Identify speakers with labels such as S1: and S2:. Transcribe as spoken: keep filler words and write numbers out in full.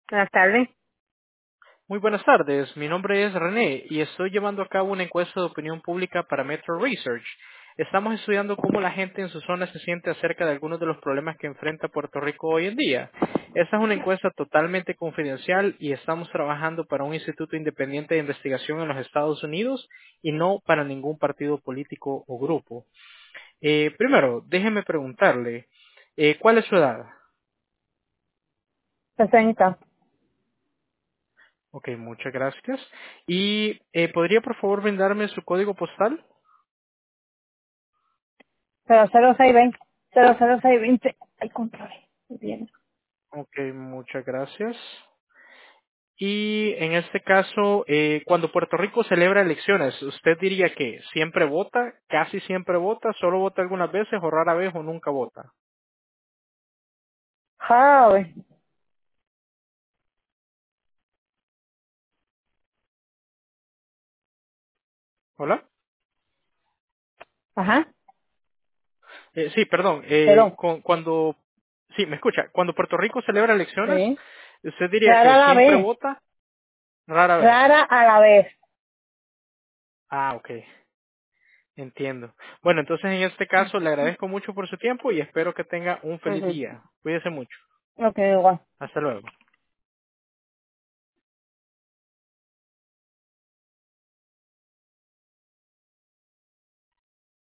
S1: Buenas tardes.
S2: Muy buenas tardes, mi nombre es René y estoy llevando a cabo una encuesta de opinión pública para Metro Research. Estamos estudiando cómo la gente en su zona se siente acerca de algunos de los problemas que enfrenta Puerto Rico hoy en día. Esta es una encuesta totalmente confidencial y estamos trabajando para un instituto independiente de investigación en los Estados Unidos y no para ningún partido político o grupo. Eh, primero, déjeme preguntarle, eh, ¿cuál es su edad?
S1: sesenta.
S2: Ok, muchas gracias. ¿Y eh, podría por favor brindarme su código postal?
S1: cero cero seis veinte. cero cero seis veinte. Ay, control. Bien.
S2: Ok, muchas gracias. Y en este caso, eh, cuando Puerto Rico celebra elecciones, ¿usted diría que siempre vota, casi siempre vota, solo vota algunas veces o rara vez o nunca vota?
S1: Jave.
S2: ¿Hola?
S1: Ajá.
S2: Eh, sí, perdón. Eh,
S1: Pero,
S2: cu- cuando, sí, me escucha. Cuando Puerto Rico celebra elecciones,
S1: sí.
S2: ¿usted diría
S1: Rara
S2: que
S1: a la
S2: siempre
S1: vez.
S2: vota, rara vez?
S1: Rara a la vez.
S2: Ah, ok, entiendo. Bueno, entonces en este caso le agradezco mucho por su tiempo y espero que tenga un feliz
S1: Ujú.
S2: día. Cuídese mucho.
S1: Ok, igual.
S2: Hasta luego.